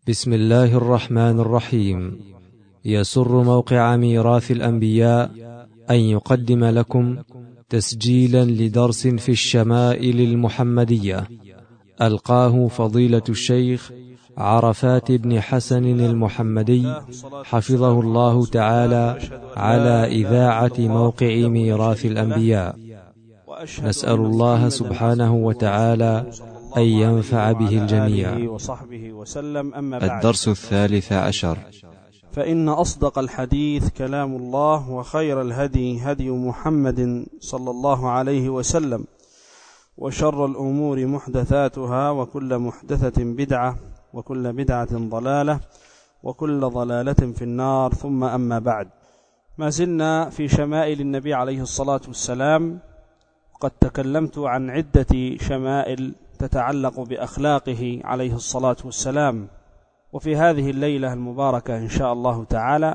بسم الله الرحمن الرحيم. يسر موقع ميراث الأنبياء أن يقدم لكم تسجيلا لدرس في الشمائل المحمدية ألقاه فضيلة الشيخ عرفات بن حسن المحمدي حفظه الله تعالى على إذاعة موقع ميراث الأنبياء. نسأل الله سبحانه وتعالى أن ينفع به الجميع. وصحبه وسلم. أما بعد، الدرس 13. فإن أصدق الحديث كلام الله، وخير الهدي هدي محمد صلى الله عليه وسلم، وشر الأمور محدثاتها، وكل محدثة بدعة، وكل بدعة ضلالة، وكل ضلالة في النار. ثم أما بعد، ما زلنا في شمائل النبي عليه الصلاة والسلام، وقد تكلمت عن عدة شمائل تتعلق بأخلاقه عليه الصلاة والسلام. وفي هذه الليلة المباركة إن شاء الله تعالى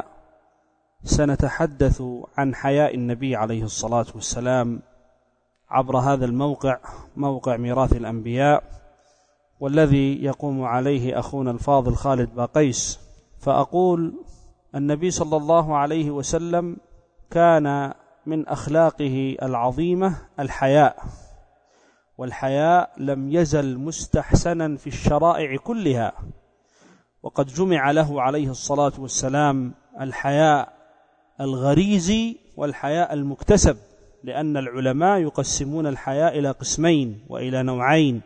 سنتحدث عن حياء النبي عليه الصلاة والسلام عبر هذا الموقع، موقع ميراث الأنبياء، والذي يقوم عليه أخونا الفاضل خالد باقيس. فأقول النبي صلى الله عليه وسلم كان من أخلاقه العظيمة الحياء، والحياء لم يزل مستحسنا في الشرائع كلها، وقد جمع له عليه الصلاة والسلام الحياء الغريزي والحياء المكتسب، لأن العلماء يقسمون الحياء إلى قسمين وإلى نوعين: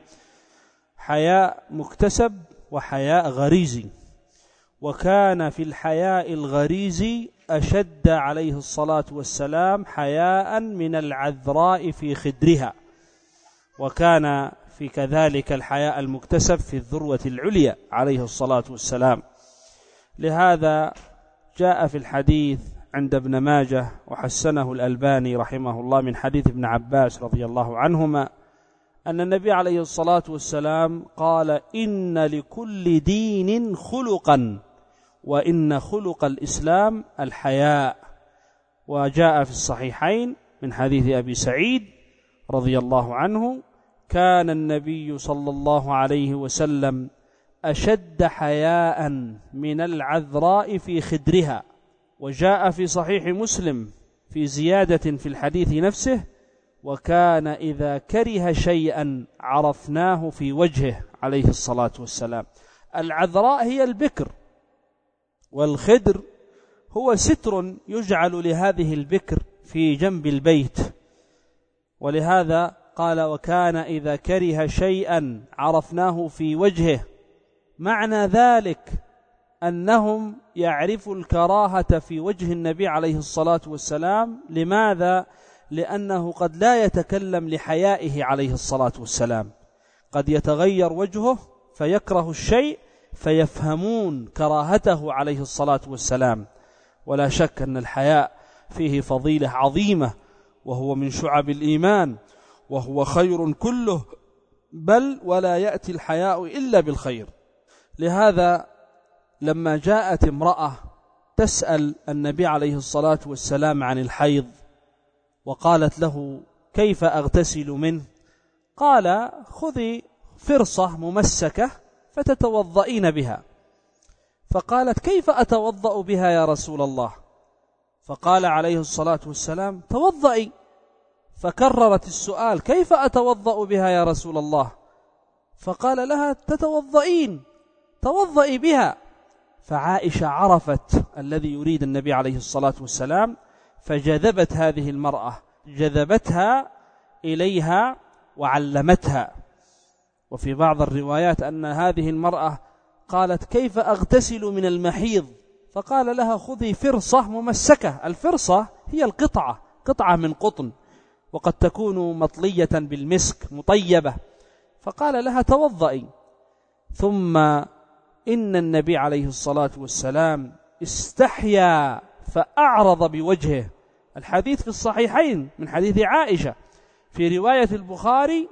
حياء مكتسب وحياء غريزي. وكان في الحياء الغريزي أشد عليه الصلاة والسلام حياء من العذراء في خدرها، وكان في كذلك الحياء المكتسب في الذروة العليا عليه الصلاة والسلام. لهذا جاء في الحديث عند ابن ماجه وحسنه الألباني رحمه الله من حديث ابن عباس رضي الله عنهما أن النبي عليه الصلاة والسلام قال: إن لكل دين خلقا، وإن خلق الإسلام الحياء. وجاء في الصحيحين من حديث أبي سعيد رضي الله عنه: كان النبي صلى الله عليه وسلم أشد حياء من العذراء في خدرها. وجاء في صحيح مسلم في زيادة في الحديث نفسه: وكان إذا كره شيئا عرفناه في وجهه عليه الصلاة والسلام. العذراء هي البكر، والخدر هو ستر يجعل لهذه البكر في جنب البيت. ولهذا قال: وكان إذا كره شيئا عرفناه في وجهه. معنى ذلك أنهم يعرفوا الكراهة في وجه النبي عليه الصلاة والسلام. لماذا؟ لأنه قد لا يتكلم لحيائه عليه الصلاة والسلام، قد يتغير وجهه فيكره الشيء فيفهمون كراهته عليه الصلاة والسلام. ولا شك أن الحياء فيه فضيلة عظيمة، وهو من شعب الإيمان، وهو خير كله، بل ولا يأتي الحياء إلا بالخير. لهذا لما جاءت امرأة تسأل النبي عليه الصلاة والسلام عن الحيض، وقالت له: كيف أغتسل منه؟ قال: خذي فرصة ممسكة فتتوضئين بها. فقالت: كيف أتوضأ بها يا رسول الله؟ فقال عليه الصلاة والسلام: توضئي. فكررت السؤال: كيف أتوضأ بها يا رسول الله؟ فقال لها: تتوضئين، توضئي بها. فعائشة عرفت الذي يريد النبي عليه الصلاة والسلام، فجذبت هذه المرأة، جذبتها إليها وعلمتها. وفي بعض الروايات أن هذه المرأة قالت: كيف أغتسل من المحيض؟ فقال لها: خذي فرصة ممسكة. الفرصة هي القطعة، قطعة من قطن، وقد تكون مطلية بالمسك مطيبة. فقال لها: توضئي. ثم إن النبي عليه الصلاة والسلام استحيا فأعرض بوجهه. الحديث في الصحيحين من حديث عائشة، في رواية البخاري: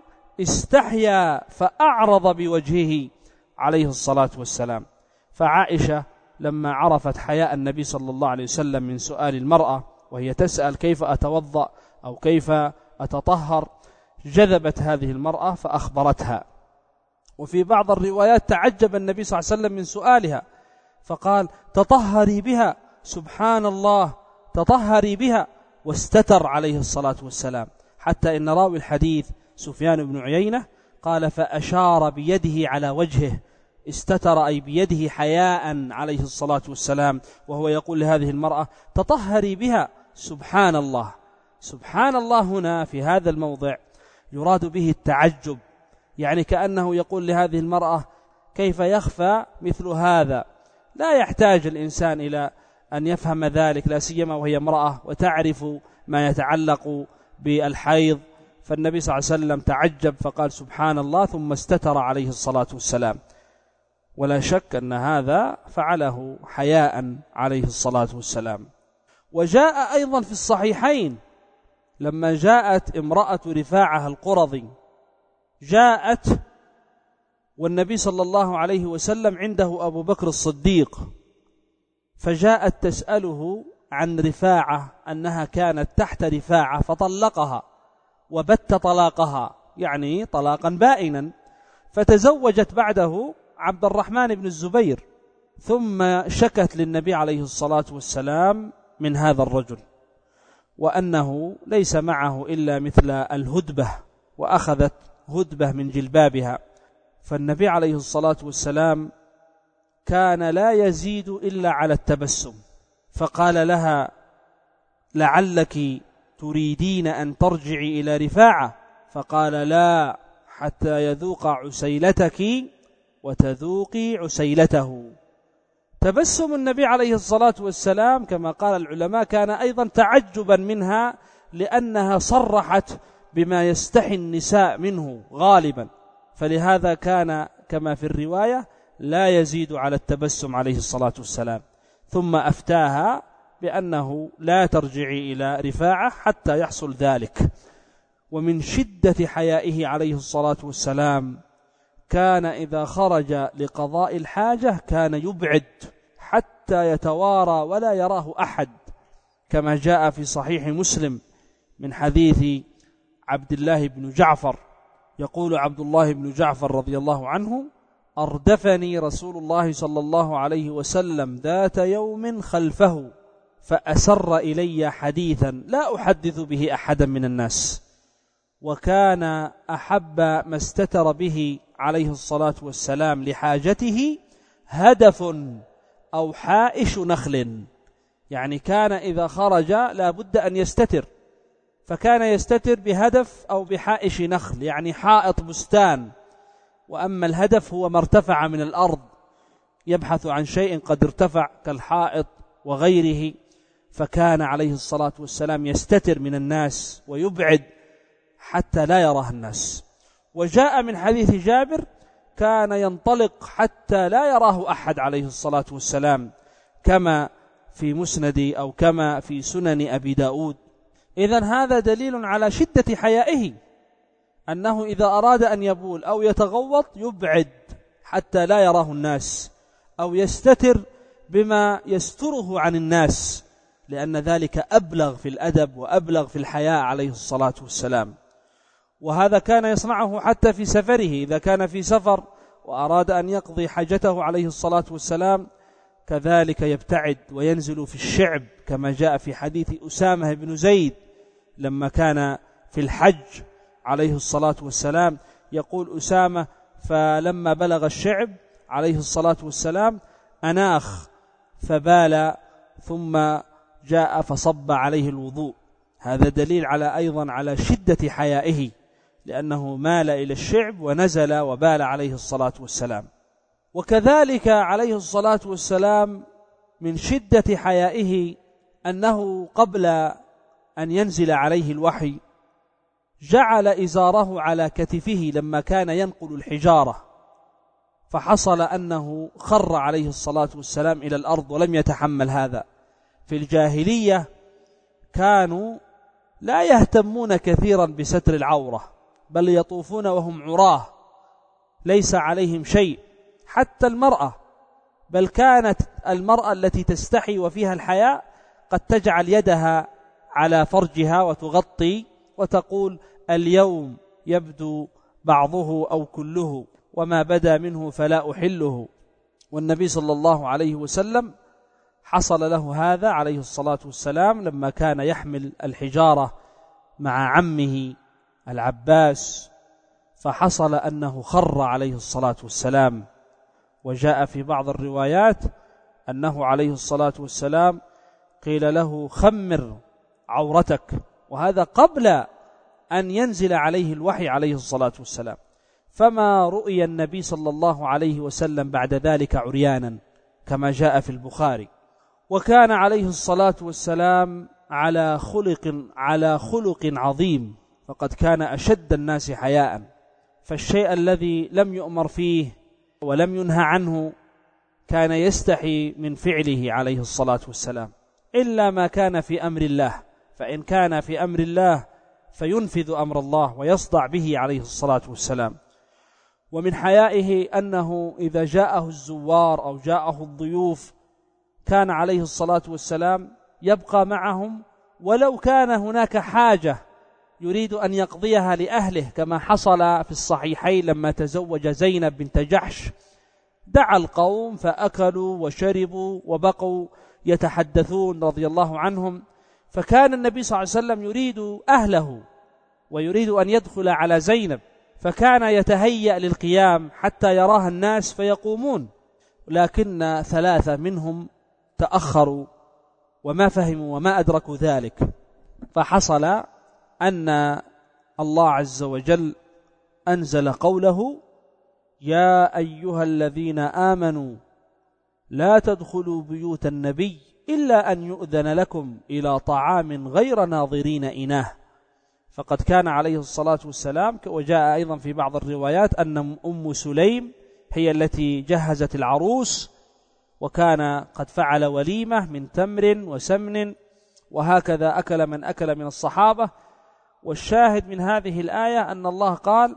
استحيا فأعرض بوجهه عليه الصلاة والسلام. فعائشة لما عرفت حياء النبي صلى الله عليه وسلم من سؤال المرأة وهي تسأل: كيف أتوضأ أو كيف أتطهر؟ جذبت هذه المرأة فأخبرتها. وفي بعض الروايات تعجب النبي صلى الله عليه وسلم من سؤالها فقال تطهري بها، سبحان الله تطهري بها، واستتر عليه الصلاة والسلام، حتى إن راوي الحديث سفيان بن عيينة قال فأشار بيده على وجهه، استتر أي بيده حياء عليه الصلاة والسلام، وهو يقول لهذه المرأة تطهري بها، سبحان الله. سبحان الله هنا في هذا الموضع يراد به التعجب، يعني كأنه يقول لهذه المرأة كيف يخفى مثل هذا؟ لا يحتاج الإنسان إلى أن يفهم ذلك، لا سيما وهي امرأة وتعرف ما يتعلق بالحيض. فالنبي صلى الله عليه وسلم تعجب فقال سبحان الله، ثم استتر عليه الصلاة والسلام، ولا شك أن هذا فعله حياء عليه الصلاة والسلام. وجاء أيضا في الصحيحين لما جاءت امرأة رفاعة القرظي، جاءت والنبي صلى الله عليه وسلم عنده أبو بكر الصديق، فجاءت تسأله عن رفاعة أنها كانت تحت رفاعة فطلقها وبت طلاقها، يعني طلاقا بائنا، فتزوجت بعده عبد الرحمن بن الزبير، ثم شكت للنبي عليه الصلاة والسلام من هذا الرجل، وأنه ليس معه إلا مثل الهدبة، وأخذت هدبة من جلبابها. فالنبي عليه الصلاة والسلام كان لا يزيد إلا على التبسم، فقال لها لعلك تريدين أن ترجعي إلى رفاعة؟ فقال لا، حتى يذوق عسيلتك وتذوقي عسيلته. تبسم النبي عليه الصلاة والسلام كما قال العلماء كان أيضا تعجبا منها، لأنها صرحت بما يستحي النساء منه غالبا، فلهذا كان كما في الرواية لا يزيد على التبسم عليه الصلاة والسلام. ثم أفتاها بأنه لا ترجعي إلى رفاعة حتى يحصل ذلك. ومن شدة حيائه عليه الصلاة والسلام كان إذا خرج لقضاء الحاجة كان يبعد حتى يتوارى ولا يراه أحد، كما جاء في صحيح مسلم من حديث عبد الله بن جعفر، يقول عبد الله بن جعفر رضي الله عنه أردفني رسول الله صلى الله عليه وسلم ذات يوم خلفه فأسر إلي حديثا لا أحدث به أحدا من الناس، وكان أحب ما استتر به عليه الصلاة والسلام لحاجته هدف أو حائش نخل، يعني كان إذا خرج لا بد أن يستتر، فكان يستتر بهدف أو بحائش نخل، يعني حائط بستان. وأما الهدف هو ما ارتفع من الأرض، يبحث عن شيء قد ارتفع كالحائط وغيره، فكان عليه الصلاة والسلام يستتر من الناس ويبعد حتى لا يراه الناس. وجاء من حديث جابر كان ينطلق حتى لا يراه أحد عليه الصلاة والسلام، كما في مسند أو كما في سنن أبي داود. إذن هذا دليل على شدة حيائه، أنه إذا أراد أن يبول أو يتغوط يبعد حتى لا يراه الناس، أو يستتر بما يستره عن الناس، لأن ذلك أبلغ في الأدب وأبلغ في الحياء عليه الصلاة والسلام. وهذا كان يصنعه حتى في سفره، إذا كان في سفر وأراد أن يقضي حاجته عليه الصلاة والسلام كذلك يبتعد وينزل في الشعب، كما جاء في حديث أسامة بن زيد لما كان في الحج عليه الصلاة والسلام، يقول أسامة فلما بلغ الشعب عليه الصلاة والسلام أناخ فبال ثم جاء فصب عليه الوضوء. هذا دليل على أيضا على شدة حيائه، لأنه مال إلى الشعب ونزل وبال عليه الصلاة والسلام. وكذلك عليه الصلاة والسلام من شدة حيائه أنه قبل أن ينزل عليه الوحي جعل إزاره على كتفه لما كان ينقل الحجارة، فحصل أنه خر عليه الصلاة والسلام إلى الأرض ولم يتحمل هذا. في الجاهلية كانوا لا يهتمون كثيرا بستر العورة، بل يطوفون وهم عراه ليس عليهم شيء، حتى المرأة، بل كانت المرأة التي تستحي وفيها الحياء قد تجعل يدها على فرجها وتغطي وتقول اليوم يبدو بعضه أو كله، وما بدا منه فلا أحله. والنبي صلى الله عليه وسلم حصل له هذا عليه الصلاة والسلام لما كان يحمل الحجارة مع عمه العباس، فحصل أنه خر عليه الصلاة والسلام. وجاء في بعض الروايات أنه عليه الصلاة والسلام قيل له خمر عورتك، وهذا قبل أن ينزل عليه الوحي عليه الصلاة والسلام. فما رؤي النبي صلى الله عليه وسلم بعد ذلك عريانا كما جاء في البخاري. وكان عليه الصلاة والسلام على خلق عظيم، فقد كان أشد الناس حياء، فالشيء الذي لم يؤمر فيه ولم ينهى عنه كان يستحي من فعله عليه الصلاة والسلام، إلا ما كان في أمر الله، فإن كان في أمر الله فينفذ أمر الله ويصدع به عليه الصلاة والسلام. ومن حيائه أنه إذا جاءه الزوار أو جاءه الضيوف كان عليه الصلاة والسلام يبقى معهم، ولو كان هناك حاجة يريد أن يقضيها لأهله، كما حصل في الصحيحين لما تزوج زينب بنت جحش، دعا القوم فأكلوا وشربوا وبقوا يتحدثون رضي الله عنهم. فكان النبي صلى الله عليه وسلم يريد أهله ويريد أن يدخل على زينب، فكان يتهيأ للقيام حتى يراها الناس فيقومون، لكن 3 منهم تأخروا وما فهموا وما أدركوا ذلك. فحصل أن الله عز وجل أنزل قوله: يا أيها الذين آمنوا لا تدخلوا بيوت النبي إلا أن يؤذن لكم إلى طعام غير ناظرين إناه. فقد كان عليه الصلاة والسلام، وجاء أيضا في بعض الروايات أن أم سليم هي التي جهزت العروس، وكان قد فعل وليمة من تمر وسمن، وهكذا أكل من أكل من الصحابة. والشاهد من هذه الآية أن الله قال: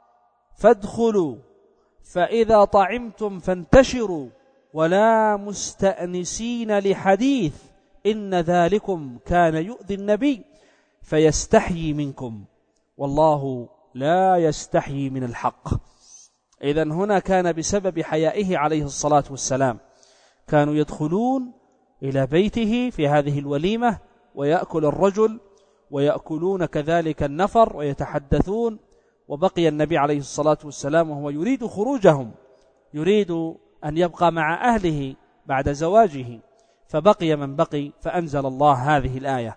فادخلوا فإذا طعمتم فانتشروا ولا مستأنسين لحديث إن ذلكم كان يؤذي النبي فيستحيي منكم والله لا يستحيي من الحق. إذن هنا كان بسبب حيائه عليه الصلاة والسلام كانوا يدخلون إلى بيته في هذه الوليمة ويأكل الرجل ويأكلون كذلك النفر ويتحدثون، وبقي النبي عليه الصلاة والسلام وهو يريد خروجهم، يريد أن يبقى مع أهله بعد زواجه، فبقي من بقي، فأنزل الله هذه الآية.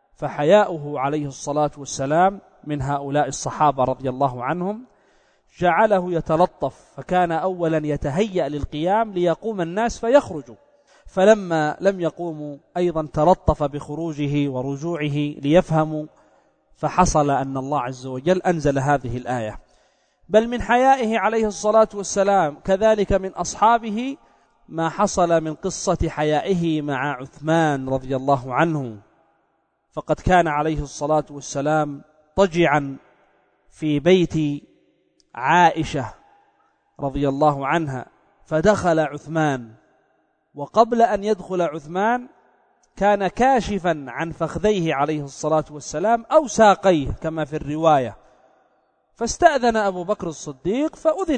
فحياؤه عليه الصلاة والسلام من هؤلاء الصحابة رضي الله عنهم جعله يتلطف، فكان أولا يتهيأ للقيام ليقوم الناس فيخرجوا، فلما لم يقوموا أيضا تلطف بخروجه ورجوعه ليفهموا، فحصل أن الله عز وجل أنزل هذه الآية. بل من حيائه عليه الصلاة والسلام كذلك من أصحابه ما حصل من قصة حيائه مع عثمان رضي الله عنه. فقد كان عليه الصلاة والسلام طجعا في بيت عائشة رضي الله عنها، فدخل عثمان، وقبل أن يدخل عثمان كان كاشفا عن فخذيه عليه الصلاة والسلام أو ساقيه كما في الرواية، فاستأذن أبو بكر الصديق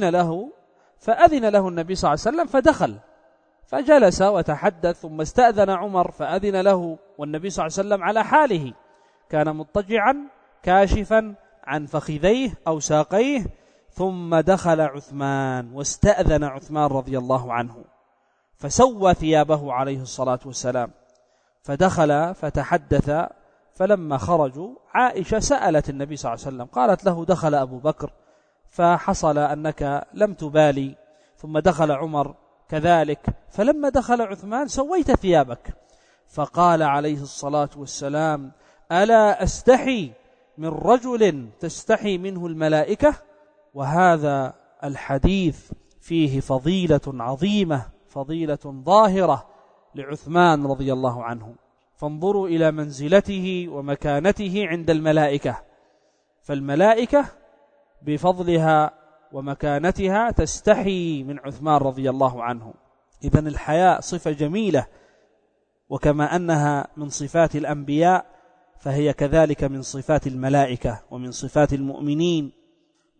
فأذن له النبي صلى الله عليه وسلم فدخل فجلس وتحدث، ثم استأذن عمر فأذن له، والنبي صلى الله عليه وسلم على حاله كان مضطجعا كاشفا عن فخذيه أو ساقيه، ثم دخل عثمان واستأذن عثمان رضي الله عنه فسوى ثيابه عليه الصلاة والسلام، فدخل فتحدث. فلما خرجوا عائشة سألت النبي صلى الله عليه وسلم قالت له: دخل أبو بكر فحصل أنك لم تبالي، ثم دخل عمر كذلك، فلما دخل عثمان سويت ثيابك. فقال عليه الصلاة والسلام: ألا أستحي من رجل تستحي منه الملائكة؟ وهذا الحديث فيه فضيلة عظيمة، فضيلة ظاهرة لعثمان رضي الله عنه. فانظروا إلى منزلته ومكانته عند الملائكة، فالملائكة بفضلها ومكانتها تستحي من عثمان رضي الله عنه. إذن الحياء صفة جميلة، وكما أنها من صفات الأنبياء فهي كذلك من صفات الملائكة ومن صفات المؤمنين.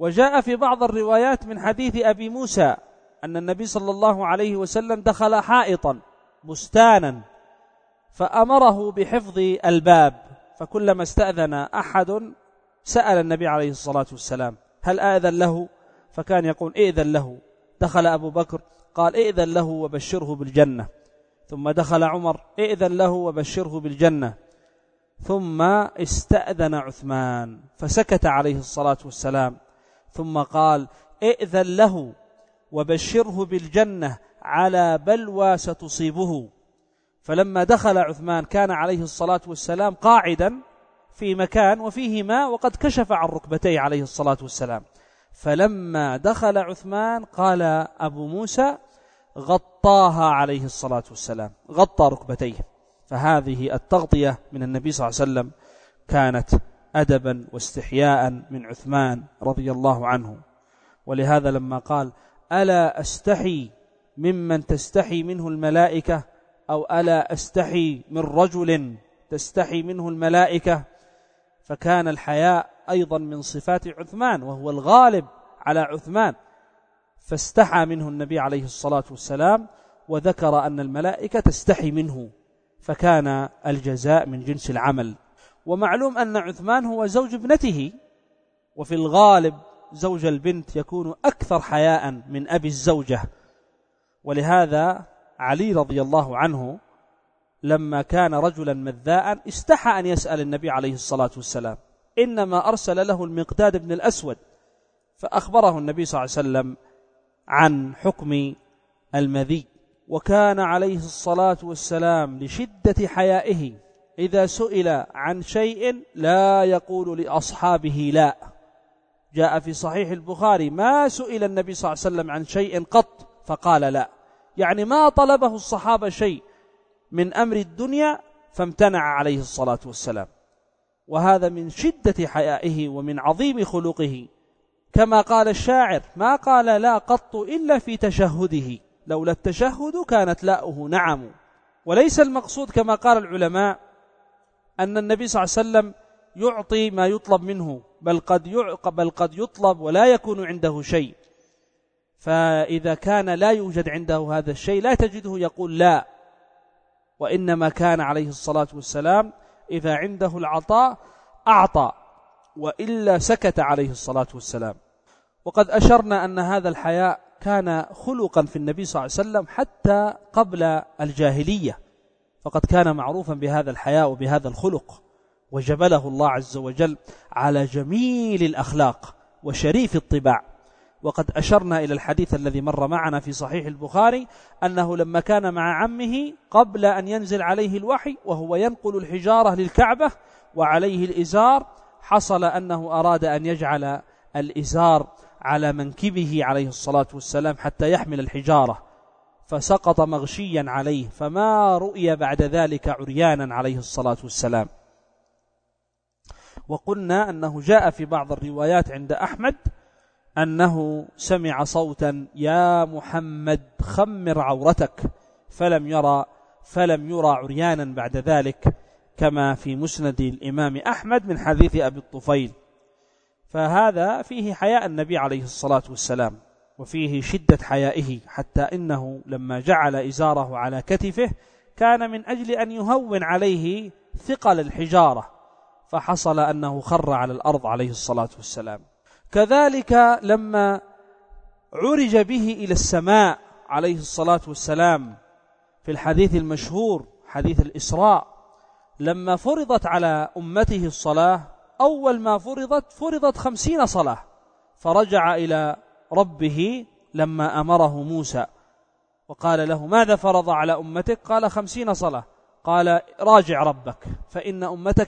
وجاء في بعض الروايات من حديث أبي موسى أن النبي صلى الله عليه وسلم دخل حائطا بستانا فأمره بحفظ الباب، فكلما استأذن أحد سأل النبي عليه الصلاة والسلام هل آذن له؟ فكان يقول إئذن له. دخل أبو بكر قال إئذن له وبشره بالجنة. ثم دخل عمر إئذن له وبشره بالجنة. ثم استأذن عثمان فسكت عليه الصلاة والسلام، ثم قال إئذن له وبشره بالجنة على بلوى ستصيبه. فلما دخل عثمان كان عليه الصلاة والسلام قاعدا في مكان وفيه ماء وقد كشف عن ركبتيه عليه الصلاة والسلام. فلما دخل عثمان قال أبو موسى غطاها عليه الصلاة والسلام، غطى ركبتيه. فهذه التغطية من النبي صلى الله عليه وسلم كانت أدبا واستحياء من عثمان رضي الله عنه. ولهذا لما قال ألا أستحي ممن تستحي منه الملائكة، أو ألا أستحي من رجل تستحي منه الملائكة، فكان الحياء أيضا من صفات عثمان وهو الغالب على عثمان، فاستحى منه النبي عليه الصلاة والسلام وذكر أن الملائكة تستحي منه، فكان الجزاء من جنس العمل. ومعلوم أن عثمان هو زوج ابنته، وفي الغالب زوج البنت يكون أكثر حياء من أبي الزوجة. ولهذا علي رضي الله عنه لما كان رجلا مذاء استحى أن يسأل النبي عليه الصلاة والسلام، إنما أرسل له المقداد بن الأسود فأخبره النبي صلى الله عليه وسلم عن حكم المذي. وكان عليه الصلاة والسلام لشدة حيائه إذا سئل عن شيء لا يقول لأصحابه لا. جاء في صحيح البخاري ما سئل النبي صلى الله عليه وسلم عن شيء قط فقال لا، يعني ما طلبه الصحابة شيء من أمر الدنيا فامتنع عليه الصلاة والسلام. وهذا من شدة حيائه ومن عظيم خلقه، كما قال الشاعر ما قال لا قط إلا في تشهده، لولا التشهد كانت لاؤه نعم. وليس المقصود كما قال العلماء أن النبي صلى الله عليه وسلم يعطي ما يطلب منه، بل قد يطلب ولا يكون عنده شيء، فإذا كان لا يوجد عنده هذا الشيء لا تجده يقول لا، وإنما كان عليه الصلاة والسلام إذا عنده العطاء أعطى، وإلا سكت عليه الصلاة والسلام. وقد أشرنا أن هذا الحياء كان خلقا في النبي صلى الله عليه وسلم حتى قبل الجاهلية، فقد كان معروفا بهذا الحياء وبهذا الخلق، وجبله الله عز وجل على جميل الأخلاق وشريف الطباع. وقد أشرنا إلى الحديث الذي مر معنا في صحيح البخاري أنه لما كان مع عمه قبل أن ينزل عليه الوحي وهو ينقل الحجارة للكعبة وعليه الإزار، حصل أنه أراد أن يجعل الإزار على منكبه عليه الصلاة والسلام حتى يحمل الحجارة، فسقط مغشيا عليه، فما رؤي بعد ذلك عريانا عليه الصلاة والسلام. وقلنا أنه جاء في بعض الروايات عند أحمد أنه سمع صوتا يا محمد خمر عورتك، فلم يرى عريانا بعد ذلك، كما في مسند الإمام أحمد من حديث أبي الطفيل. فهذا فيه حياء النبي عليه الصلاة والسلام وفيه شدة حيائه، حتى إنه لما جعل إزاره على كتفه كان من أجل أن يهون عليه ثقل الحجارة، فحصل أنه خر على الأرض عليه الصلاة والسلام. كذلك لما عرج به إلى السماء عليه الصلاة والسلام في الحديث المشهور حديث الإسراء، لما فرضت على أمته الصلاة أول ما فرضت 50 صلاة، فرجع إلى ربه لما أمره موسى وقال له ماذا فرض على أمتك؟ قال 50 صلاة. قال راجع ربك فإن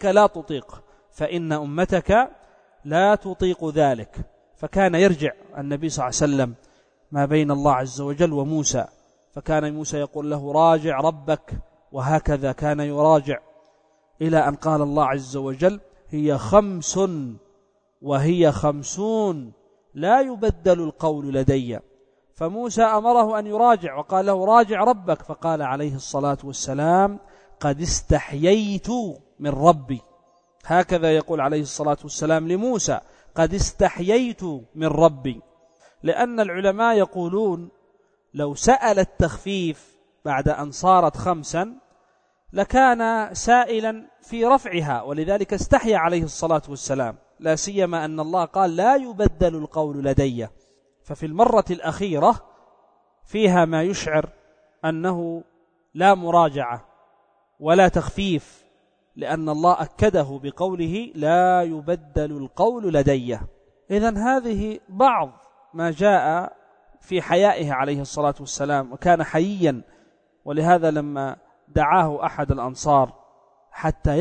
أمتك لا تطيق ذلك. فكان يرجع النبي صلى الله عليه وسلم ما بين الله عز وجل وموسى، فكان موسى يقول له راجع ربك، وهكذا كان يراجع، إلى أن قال الله عز وجل هي 5 وهي 50 لا يبدل القول لدي. فموسى أمره أن يراجع وقال له راجع ربك، فقال عليه الصلاة والسلام قد استحييت من ربي، هكذا يقول عليه الصلاة والسلام لموسى قد استحييت من ربي. لأن العلماء يقولون لو سأل التخفيف بعد أن صارت 5 لكان سائلا في رفعها، ولذلك استحيا عليه الصلاة والسلام، لا سيما أن الله قال لا يبدل القول لدي. ففي المرة الأخيرة فيها ما يشعر أنه لا مراجعة ولا تخفيف، لأن الله أكده بقوله لا يبدل القول لدي. إذن هذه بعض ما جاء في حيائه عليه الصلاة والسلام، وكان حييا. ولهذا لما دعاه أحد الأنصار حتى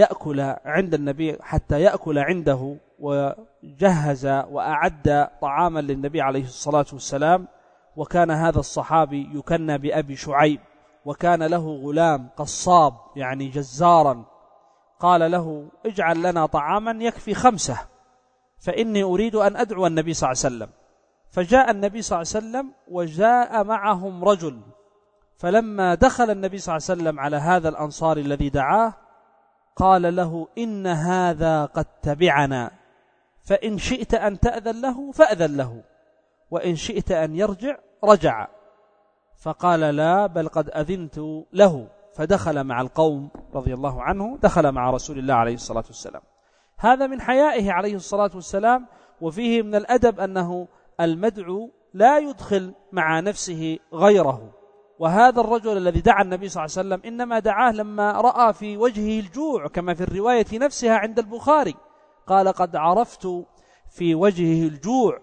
يأكل عنده، وجهز وأعد طعاما للنبي عليه الصلاة والسلام، وكان هذا الصحابي يكنى بأبي شعيب، وكان له غلام قصاب يعني جزارا، قال له اجعل لنا طعاما يكفي 5 فإني أريد أن أدعو النبي صلى الله عليه وسلم. فجاء النبي صلى الله عليه وسلم وجاء معهم رجل، فلما دخل النبي صلى الله عليه وسلم على هذا الأنصاري الذي دعاه قال له إن هذا قد تبعنا، فإن شئت أن تأذن له فأذن له، وإن شئت أن يرجع رجع. فقال لا، بل قد أذنت له. فدخل مع القوم رضي الله عنه، دخل مع رسول الله عليه الصلاة والسلام. هذا من حيائه عليه الصلاة والسلام. وفيه من الأدب أنه المدعو لا يدخل مع نفسه غيره. وهذا الرجل الذي دعا النبي صلى الله عليه وسلم إنما دعاه لما رأى في وجهه الجوع، كما في الرواية نفسها عند البخاري، قال قد عرفت في وجهه الجوع،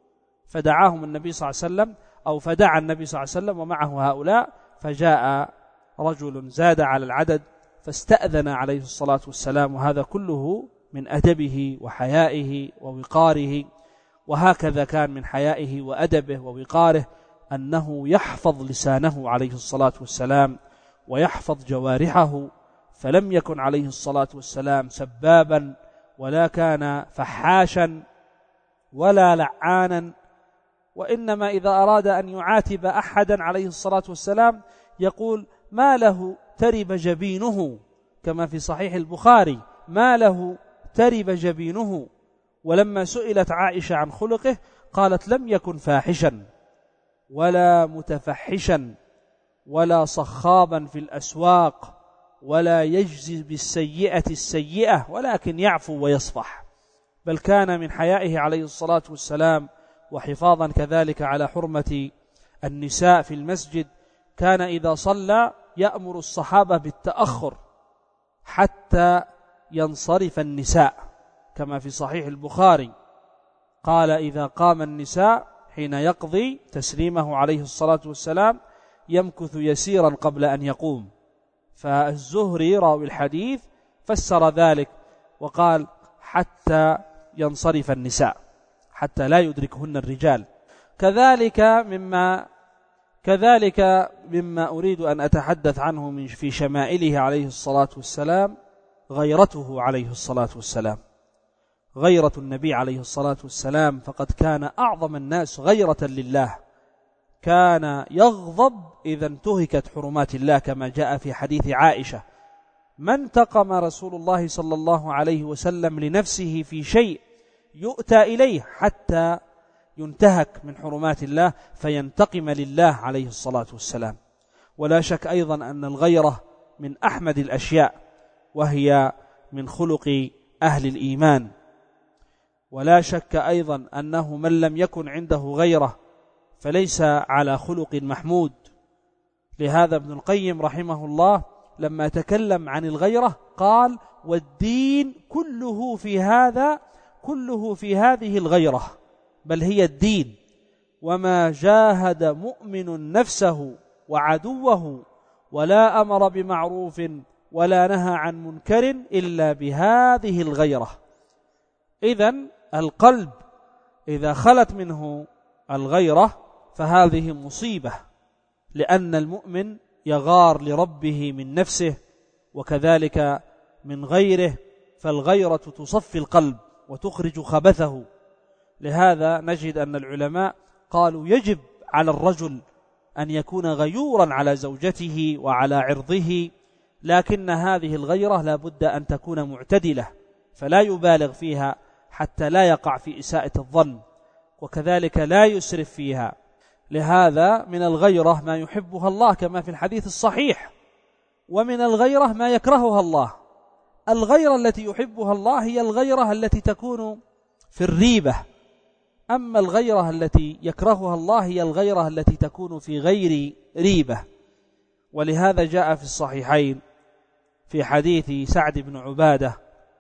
فدعاهم النبي صلى الله عليه وسلم، أو فدعا النبي صلى الله عليه وسلم ومعه هؤلاء. فجاء رجل زاد على العدد فاستأذن عليه الصلاة والسلام. وهذا كله من أدبه وحيائه ووقاره. وهكذا كان من حيائه وأدبه ووقاره أنه يحفظ لسانه عليه الصلاة والسلام ويحفظ جوارحه، فلم يكن عليه الصلاة والسلام سبابا، ولا كان فحاشا ولا لعانا. وإنما إذا أراد أن يعاتب أحدا عليه الصلاة والسلام يقول ما له ترب جبينه، كما في صحيح البخاري ما له ترب جبينه. ولما سئلت عائشة عن خلقه قالت لم يكن فاحشا ولا متفحشا ولا صخابا في الأسواق ولا يجزي بالسيئة السيئة، ولكن يعفو ويصفح. بل كان من حيائه عليه الصلاة والسلام وحفاظا كذلك على حرمة النساء في المسجد، كان إذا صلى يأمر الصحابة بالتأخر حتى ينصرف النساء، كما في صحيح البخاري قال إذا قام النساء حين يقضي تسليمه عليه الصلاة والسلام يمكث يسيرا قبل أن يقوم. فالزهري راوي الحديث فسر ذلك وقال حتى ينصرف النساء، حتى لا يدركهن الرجال. كذلك مما أريد أن أتحدث عنه في شمائله عليه الصلاة والسلام غيرته عليه الصلاة والسلام، غيرة النبي عليه الصلاة والسلام. فقد كان أعظم الناس غيرة لله، كان يغضب إذا انتهكت حرمات الله، كما جاء في حديث عائشة ما انتقم رسول الله صلى الله عليه وسلم لنفسه في شيء يؤتى إليه حتى ينتهك من حرمات الله فينتقم لله عليه الصلاة والسلام. ولا شك أيضا أن الغيرة من أحمد الأشياء، وهي من خلق أهل الإيمان. ولا شك أيضا أنه من لم يكن عنده غيرة فليس على خلق محمود. لهذا ابن القيم رحمه الله لما تكلم عن الغيرة قال والدين كله في هذه الغيرة، بل هي الدين. وما جاهد مؤمن نفسه وعدوه ولا أمر بمعروف ولا نهى عن منكر إلا بهذه الغيرة. إذن القلب إذا خلت منه الغيرة فهذه مصيبة، لأن المؤمن يغار لربه من نفسه وكذلك من غيره، فالغيرة تصفي القلب وتخرج خبثه. لهذا نجد أن العلماء قالوا يجب على الرجل أن يكون غيورا على زوجته وعلى عرضه، لكن هذه الغيرة لا بد أن تكون معتدلة، فلا يبالغ فيها حتى لا يقع في إساءة الظن، وكذلك لا يسرف فيها. لهذا من الغيرة ما يحبها الله كما في الحديث الصحيح، ومن الغيرة ما يكرهها الله. الغيرة التي يحبها الله هي الغيرة التي تكون في الريبة، أما الغيرة التي يكرهها الله هي الغيرة التي تكون في غير ريبة. ولهذا جاء في الصحيحين في حديث سعد بن عبادة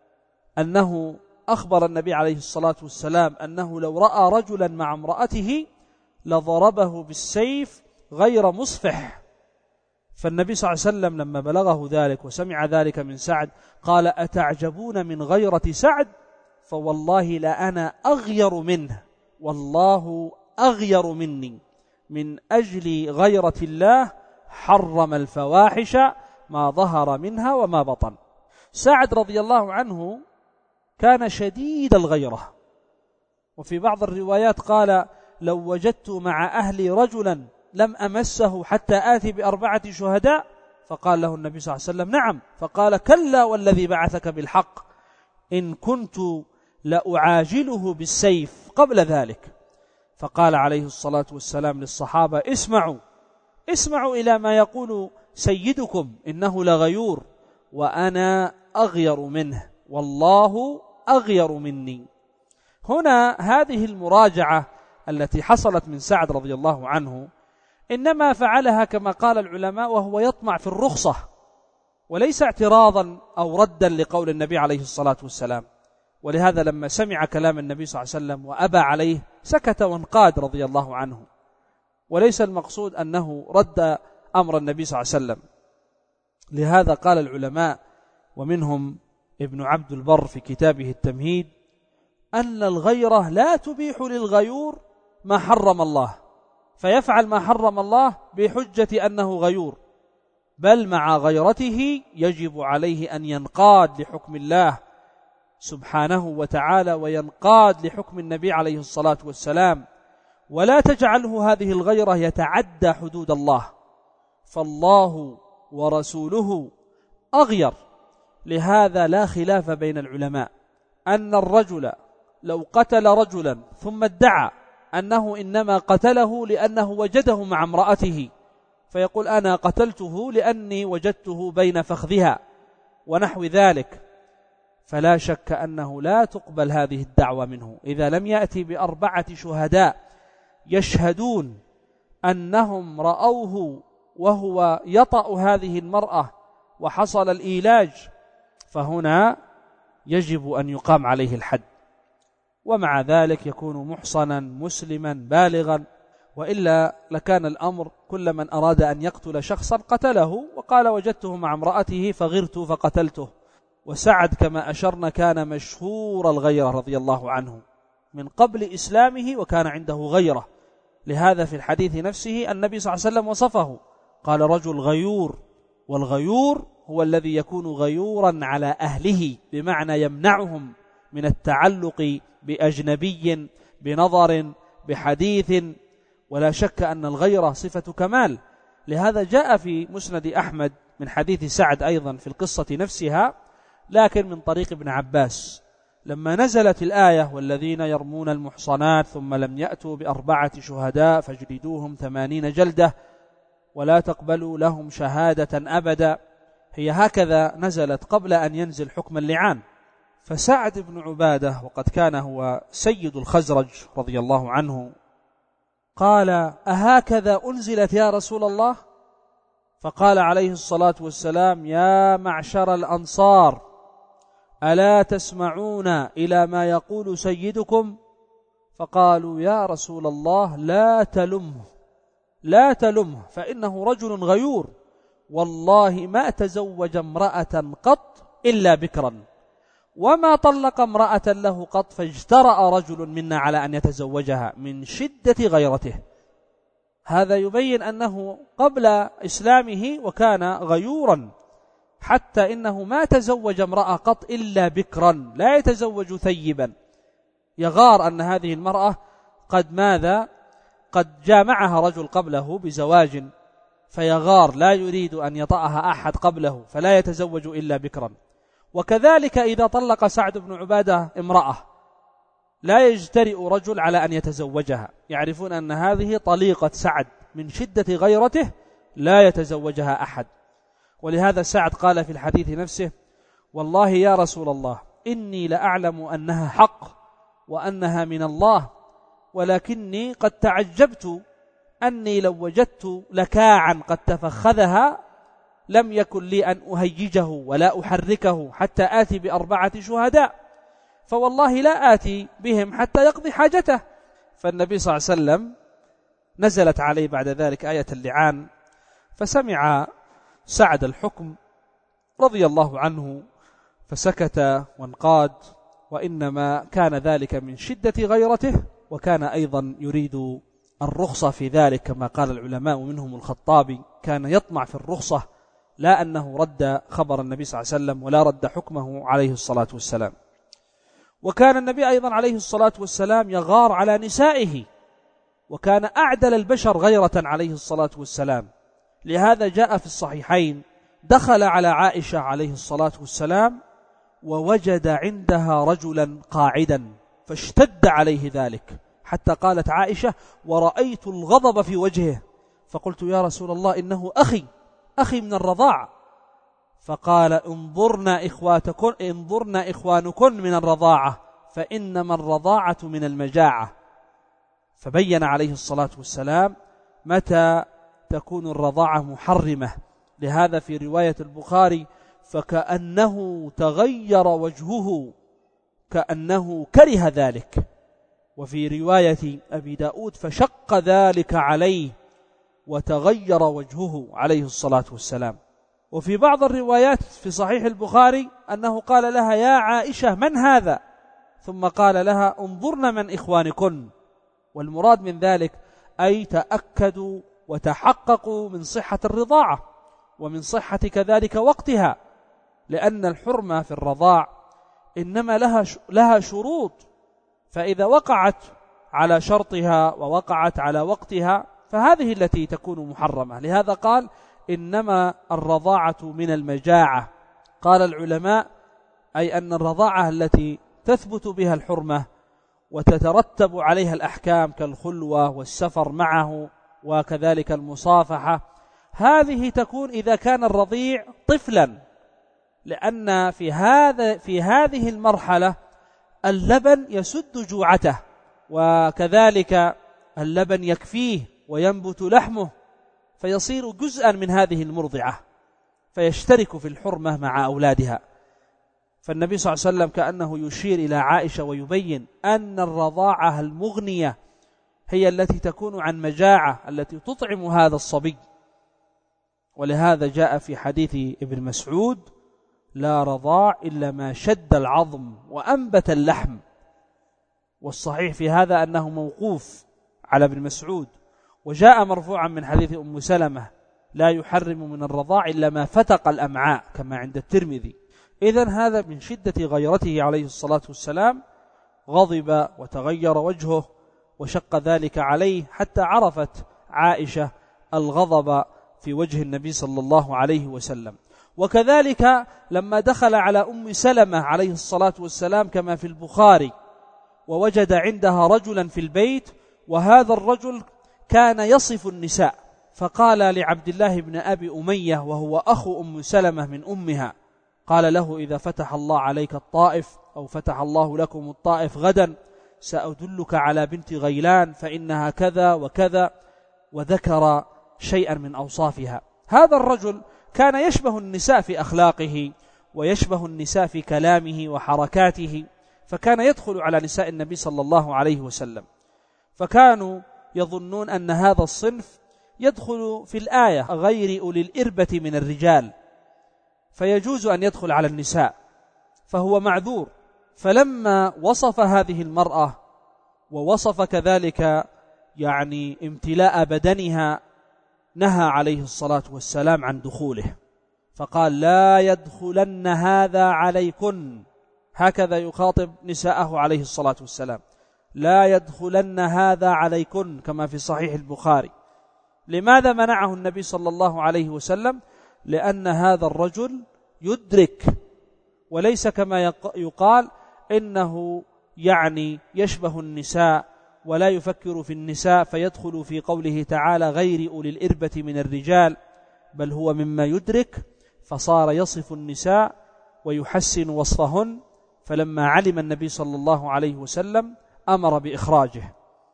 أنه أخبر النبي عليه الصلاة والسلام أنه لو رأى رجلا مع امرأته لضربه بالسيف غير مصفح. فالنبي صلى الله عليه وسلم لما بلغه ذلك وسمع ذلك من سعد قال: أتعجبون من غيرة سعد؟ فوالله لا أنا أغير منه، والله أغير مني. من أجل غيرة الله حرم الفواحش ما ظهر منها وما بطن. سعد رضي الله عنه كان شديد الغيرة، وفي بعض الروايات قال: لو وجدت مع أهلي رجلا لم أمسه حتى آتي ب4 شهداء. فقال له النبي صلى الله عليه وسلم: نعم. فقال: كلا والذي بعثك بالحق إن كنت لأعاجله بالسيف قبل ذلك. فقال عليه الصلاة والسلام للصحابة: اسمعوا إلى ما يقول سيدكم، إنه لغيور وأنا أغير منه، والله أغير مني. هنا هذه المراجعة التي حصلت من سعد رضي الله عنه إنما فعلها كما قال العلماء وهو يطمع في الرخصة، وليس اعتراضا أو ردا لقول النبي عليه الصلاة والسلام. ولهذا لما سمع كلام النبي صلى الله عليه وسلم وأبى عليه سكت وانقاد رضي الله عنه، وليس المقصود أنه رد أمر النبي صلى الله عليه وسلم. لهذا قال العلماء ومنهم ابن عبد البر في كتابه التمهيد أن الغيرة لا تبيح للغيور ما حرم الله، فيفعل ما حرم الله بحجة أنه غيور، بل مع غيرته يجب عليه أن ينقاد لحكم الله سبحانه وتعالى وينقاد لحكم النبي عليه الصلاة والسلام، ولا تجعله هذه الغيرة يتعدى حدود الله، فالله ورسوله أغير. لهذا لا خلاف بين العلماء أن الرجل لو قتل رجلا ثم ادعى أنه إنما قتله لأنه وجده مع امرأته، فيقول: أنا قتلته لأني وجدته بين فخذها ونحو ذلك، فلا شك أنه لا تقبل هذه الدعوة منه إذا لم يأتي ب4 شهداء يشهدون أنهم رأوه وهو يطأ هذه المرأة وحصل الإيلاج، فهنا يجب أن يقام عليه الحد. ومع ذلك يكون محصنا مسلما بالغا، وإلا لكان الأمر كل من أراد أن يقتل شخصا قتله، وقال: وجدته مع امرأته فغرت فقتلته. وسعد كما أشرنا كان مشهور الغيرة رضي الله عنه من قبل إسلامه، وكان عنده غيرة. لهذا في الحديث نفسه النبي صلى الله عليه وسلم وصفه، قال: رجل غيور. والغيور هو الذي يكون غيورا على أهله، بمعنى يمنعهم من التعلق بأجنبي بنظر بحديث. ولا شك أن الغيرة صفة كمال. لهذا جاء في مسند أحمد من حديث سعد أيضا في القصة نفسها، لكن من طريق ابن عباس لما نزلت الآية: والذين يرمون المحصنات ثم لم يأتوا ب4 شهداء فاجلدوهم 80 جلدة ولا تقبلوا لهم شهادة أبدا، هي هكذا نزلت قبل أن ينزل حكم اللعان. فسعد بن عبادة وقد كان هو سيد الخزرج رضي الله عنه قال: أهكذا أنزلت يا رسول الله؟ فقال عليه الصلاة والسلام: يا معشر الأنصار، ألا تسمعون إلى ما يقول سيدكم؟ فقالوا: يا رسول الله لا تلمه فإنه رجل غيور، والله ما تزوج امرأة قط إلا بكرا، وما طلق امرأة له قط، فاجترأ رجل منا على أن يتزوجها من شدة غيرته. هذا يبين أنه قبل إسلامه وكان غيورا، حتى إنه ما تزوج امرأة قط إلا بكرا، لا يتزوج ثيبا، يغار أن هذه المرأة قد جامعها رجل قبله بزواج، فيغار لا يريد أن يطأها أحد قبله، فلا يتزوج إلا بكرا. وكذلك إذا طلق سعد بن عبادة امرأة لا يجترئ رجل على أن يتزوجها، يعرفون أن هذه طليقة سعد، من شدة غيرته لا يتزوجها أحد. ولهذا سعد قال في الحديث نفسه: والله يا رسول الله إني لأعلم أنها حق وأنها من الله، ولكني قد تعجبت أني لو وجدت لكاعا قد تفخذها لم يكن لي أن أهيجه ولا أحركه حتى آتي ب4 شهداء، فوالله لا آتي بهم حتى يقضي حاجته. فالنبي صلى الله عليه وسلم نزلت عليه بعد ذلك آية اللعان، فسمع سعد الحكم رضي الله عنه فسكت وانقاد، وإنما كان ذلك من شدة غيرته، وكان أيضا يريد الرخصة في ذلك كما قال العلماء منهم الخطابي، كان يطمع في الرخصة لا أنه رد خبر النبي صلى الله عليه وسلم ولا رد حكمه عليه الصلاة والسلام. وكان النبي أيضا عليه الصلاة والسلام يغار على نسائه، وكان أعدل البشر غيرة عليه الصلاة والسلام. لهذا جاء في الصحيحين دخل على عائشة عليه الصلاة والسلام ووجد عندها رجلا قاعدا فاشتد عليه ذلك، حتى قالت عائشة: ورأيت الغضب في وجهه، فقلت يا رسول الله إنه أخي من الرضاعة. فقال: انظرنا إخوانكن من الرضاعة، فإنما الرضاعة من المجاعة. فبين عليه الصلاة والسلام متى تكون الرضاعة محرمة. لهذا في رواية البخاري: فكأنه تغير وجهه كأنه كره ذلك. وفي رواية أبي داود: فشق ذلك عليه وتغير وجهه عليه الصلاة والسلام. وفي بعض الروايات في صحيح البخاري أنه قال لها: يا عائشة من هذا؟ ثم قال لها: انظرن من إخوانكن. والمراد من ذلك أي تأكدوا وتحققوا من صحة الرضاعة ومن صحة كذلك وقتها، لأن الحرمة في الرضاع إنما لها شروط، فإذا وقعت على شرطها ووقعت على وقتها فهذه التي تكون محرمة. لهذا قال: إنما الرضاعة من المجاعة. قال العلماء: أي أن الرضاعة التي تثبت بها الحرمة وتترتب عليها الأحكام كالخلوة والسفر معه وكذلك المصافحة، هذه تكون إذا كان الرضيع طفلا، لأن في هذه المرحلة اللبن يسد جوعته، وكذلك اللبن يكفيه وينبت لحمه، فيصير جزءا من هذه المرضعة، فيشترك في الحرمة مع أولادها. فالنبي صلى الله عليه وسلم كأنه يشير إلى عائشة ويبين أن الرضاعة المغنية هي التي تكون عن مجاعة، التي تطعم هذا الصبي. ولهذا جاء في حديث ابن مسعود: لا رضاع إلا ما شد العظم وأنبت اللحم. والصحيح في هذا أنه موقوف على ابن مسعود، وجاء مرفوعا من حديث أم سلمة: لا يحرم من الرضاع إلا ما فتق الأمعاء، كما عند الترمذي. إذن هذا من شدة غيرته عليه الصلاة والسلام غضب وتغير وجهه وشق ذلك عليه، حتى عرفت عائشة الغضب في وجه النبي صلى الله عليه وسلم. وكذلك لما دخل على أم سلمة عليه الصلاة والسلام كما في البخاري ووجد عندها رجلا في البيت، وهذا الرجل كان يصف النساء، فقال لعبد الله بن أبي أمية وهو أخو أم سلمة من أمها، قال له: إذا فتح الله عليك الطائف أو فتح الله لكم الطائف غدا سأدلك على بنت غيلان فإنها كذا وكذا، وذكر شيئا من أوصافها. هذا الرجل كان يشبه النساء في أخلاقه ويشبه النساء في كلامه وحركاته، فكان يدخل على نساء النبي صلى الله عليه وسلم، فكانوا يظنون أن هذا الصنف يدخل في الآية: غير أولي الإربة من الرجال، فيجوز أن يدخل على النساء، فهو معذور. فلما وصف هذه المرأة ووصف كذلك امتلاء بدنها، نهى عليه الصلاة والسلام عن دخوله، فقال: لا يدخلن هذا عليكن. هكذا يخاطب نساءه عليه الصلاة والسلام: لا يدخلن هذا عليكن، كما في صحيح البخاري. لماذا منعه النبي صلى الله عليه وسلم؟ لأن هذا الرجل يدرك، وليس كما يقال إنه يعني يشبه النساء ولا يفكر في النساء فيدخل في قوله تعالى غير أولي الإربة من الرجال، بل هو مما يدرك، فصار يصف النساء ويحسن وصفهن. فلما علم النبي صلى الله عليه وسلم أمر بإخراجه.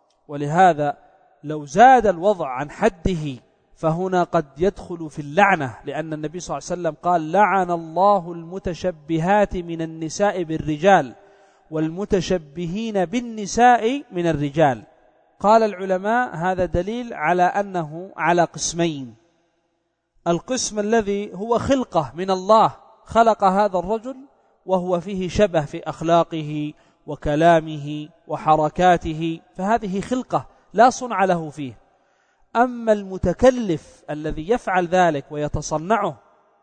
ولهذا لو زاد الوضع عن حده فهنا قد يدخل في اللعنة، لأن النبي صلى الله عليه وسلم قال لعن الله المتشبهات من النساء بالرجال والمتشبهين بالنساء من الرجال. قال العلماء هذا دليل على أنه على قسمين: القسم الذي هو خلقة من الله، خلق هذا الرجل وهو فيه شبه في أخلاقه وكلامه وحركاته، فهذه خلقة لا صنع له فيه. أما المتكلف الذي يفعل ذلك ويتصنعه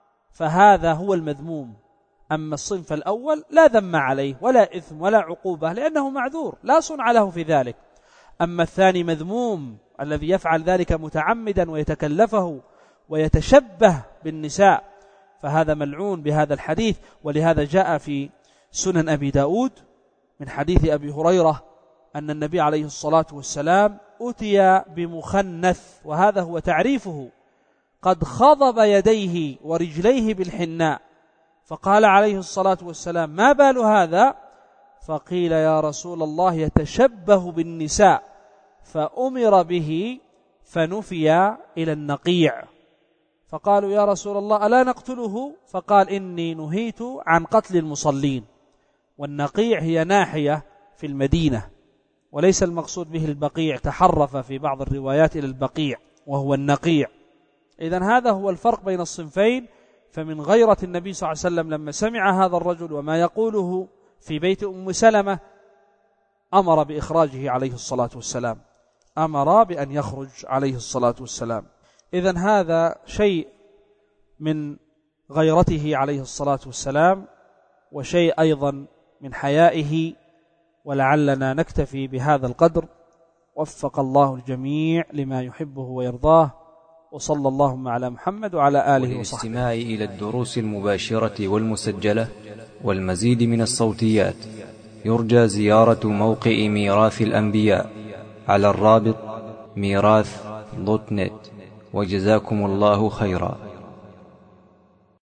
فهذا هو المذموم. أما الصنف الأول لا ذم عليه ولا إثم ولا عقوبة، لأنه معذور لا صنع له في ذلك. أما الثاني مذموم الذي يفعل ذلك متعمدا ويتكلفه ويتشبه بالنساء، فهذا ملعون بهذا الحديث. ولهذا جاء في سنن أبي داود من حديث أبي هريرة أن النبي عليه الصلاة والسلام أتي بمخنث، وهذا هو تعريفه، قد خضب يديه ورجليه بالحناء، فقال عليه الصلاة والسلام ما بال هذا؟ فقيل يا رسول الله يتشبه بالنساء، فأمر به فنفي إلى النقيع. فقالوا يا رسول الله ألا نقتله؟ فقال إني نهيت عن قتل المصلين. والنقيع هي ناحية في المدينة، وليس المقصود به البقيع، تحرف في بعض الروايات إلى البقيع وهو النقيع. إذن هذا هو الفرق بين الصنفين. فمن غيرة النبي صلى الله عليه وسلم لما سمع هذا الرجل وما يقوله في بيت أم سلمة أمر بإخراجه عليه الصلاة والسلام، أمر بأن يخرج عليه الصلاة والسلام. إذن هذا شيء من غيرته عليه الصلاة والسلام، وشيء أيضا من حيائه. ولعلنا نكتفي بهذا القدر. وفق الله الجميع لما يحبه ويرضاه، وصلى اللهم على محمد وعلى آله وصحبه. والاستماع إلى الدروس المباشرة والمسجلة والمزيد من الصوتيات يرجى زيارة موقع ميراث الأنبياء على الرابط ميراث.net. وجزاكم الله خيرا.